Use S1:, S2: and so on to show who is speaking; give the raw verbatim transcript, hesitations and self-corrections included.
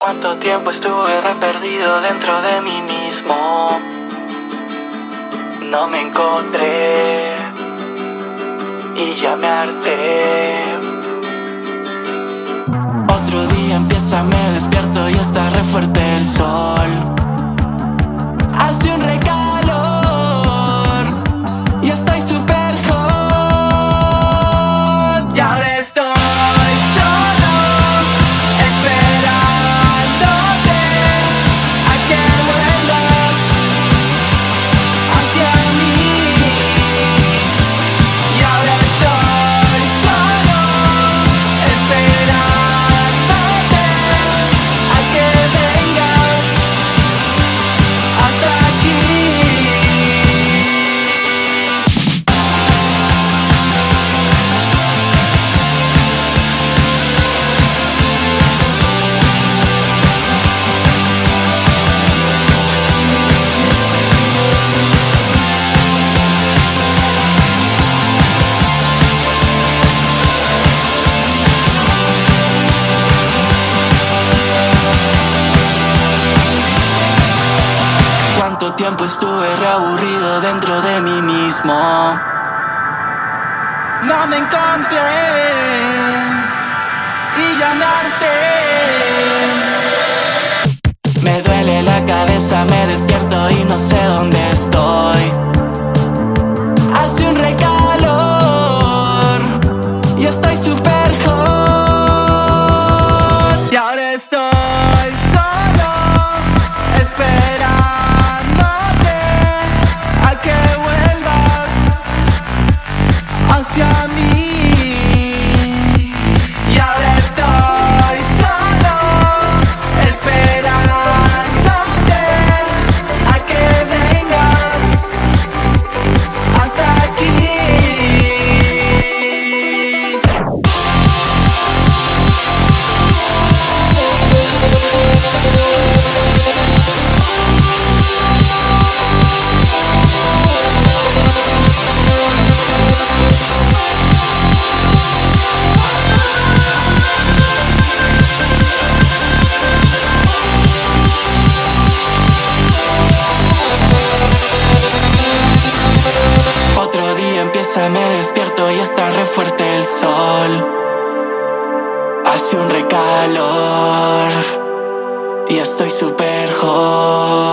S1: Cuánto tiempo estuve re perdido dentro de mí mismo. No me encontré y ya me harté. Otro día empieza, me despierto y está re fuerte el sol. Hace un recalor y estoy super hot. Y ahora estoy solo esperándote a que vuelvas hacia mí. Y ahora estoy solo esperándote a que vengas hasta aquí. Cuánto tiempo estuve reaburrido dentro de mí mismo. No me encontré y ya me harté. Me duele la cabeza, me despierto y no sé dónde estoy. Hace un recalor y estoy super hot. Y ahora estoy solo esperándote a que vuelvas hacia mí. Y ahora estoy solo esperándote a que vengas hasta aquí. Otro día empieza, me despierto y está re fuerte el sol. Hace un recalor y estoy super hot.